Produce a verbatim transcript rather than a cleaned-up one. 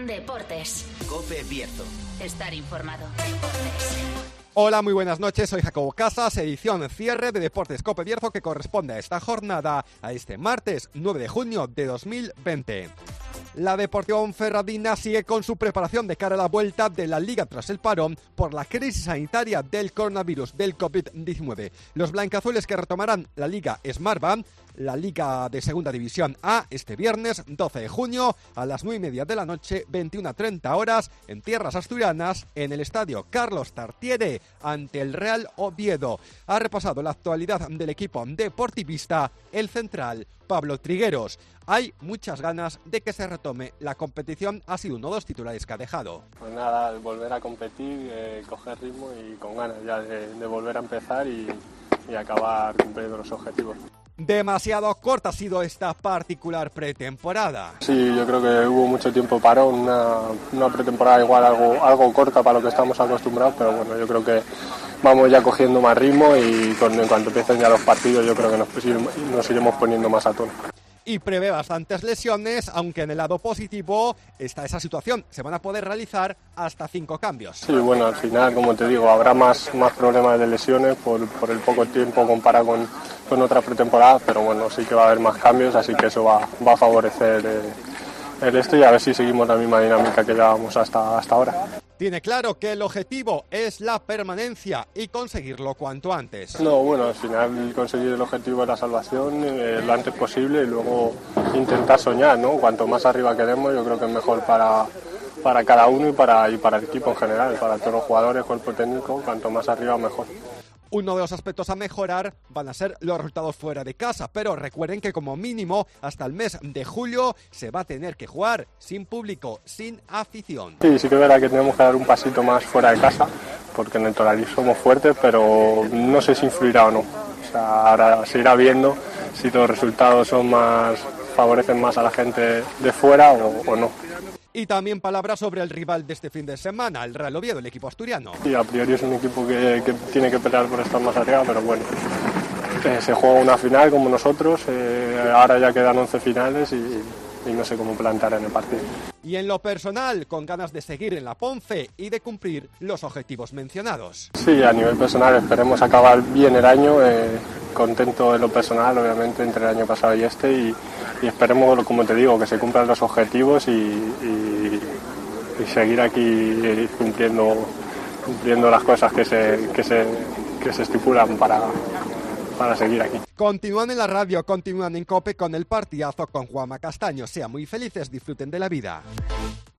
Deportes. COPE Bierzo. Estar informado. Deportes. Hola, muy buenas noches, soy Jacobo Casas, edición cierre de Deportes COPE Bierzo que corresponde a esta jornada, a este martes nueve de junio de dos mil veinte. La Deportiva Ponferradina sigue con su preparación de cara a la vuelta de la Liga tras el parón por la crisis sanitaria del coronavirus del covid diecinueve. Los blancazules que retomarán la Liga Smartbank, la Liga de Segunda División A, este viernes doce de junio a las nueve y media de la noche, veintiuna a treinta horas, en tierras asturianas, en el estadio Carlos Tartiere, ante el Real Oviedo. Ha repasado la actualidad del equipo deportivista el central Pablo Trigueros. Hay muchas ganas de que se retome la competición, ha sido uno de los titulares que ha dejado. Pues nada, volver a competir, eh, coger ritmo y con ganas ya de, de volver a empezar y, y acabar cumpliendo los objetivos. Demasiado corta ha sido esta particular pretemporada. Sí, yo creo que hubo mucho tiempo parón, una, una pretemporada igual algo, algo corta para lo que estamos acostumbrados, pero bueno, yo creo que vamos ya cogiendo más ritmo y con, en cuanto empiecen ya los partidos yo creo que nos, nos iremos poniendo más a tono. Y prevé bastantes lesiones, aunque en el lado positivo está esa situación. Se van a poder realizar hasta cinco cambios. Sí, bueno, al final, como te digo, habrá más, más problemas de lesiones por, por el poco tiempo comparado con, con otras pretemporadas, pero bueno, sí que va a haber más cambios, así que eso va, va a favorecer eh, el esto y a ver si seguimos la misma dinámica que llevábamos hasta, hasta ahora. Tiene claro que el objetivo es la permanencia y conseguirlo cuanto antes. No, bueno, al final conseguir el objetivo de la salvación eh, lo antes posible y luego intentar soñar, ¿no? Cuanto más arriba queremos, yo creo que es mejor para, para cada uno y para, y para el equipo en general, para todos los jugadores, cuerpo técnico, cuanto más arriba mejor. Uno de los aspectos a mejorar van a ser los resultados fuera de casa, pero recuerden que como mínimo hasta el mes de julio se va a tener que jugar sin público, sin afición. Sí, sí que es verdad que tenemos que dar un pasito más fuera de casa, porque en el Toralí somos fuertes, pero no sé si influirá o no. O sea, ahora se irá viendo si los resultados son más, favorecen más a la gente de fuera o, o no. Y también palabras sobre el rival de este fin de semana, el Real Oviedo, el equipo asturiano. Sí, a priori es un equipo que, que tiene que pelear por estar más arriba, pero bueno, eh, se juega una final como nosotros, eh, ahora ya quedan once finales y, y no sé cómo plantear en el partido. Y en lo personal, con ganas de seguir en la Ponce y de cumplir los objetivos mencionados. Sí, a nivel personal esperemos acabar bien el año, eh, contento en lo personal, obviamente, entre el año pasado y este, y, y esperemos, como te digo, que se cumplan los objetivos y, y, y seguir aquí cumpliendo, cumpliendo las cosas que se, que se, que se estipulan para, para seguir aquí. Continúan en la radio, continúan en COPE con el partidazo con Juanma Castaño. Sean muy felices, disfruten de la vida.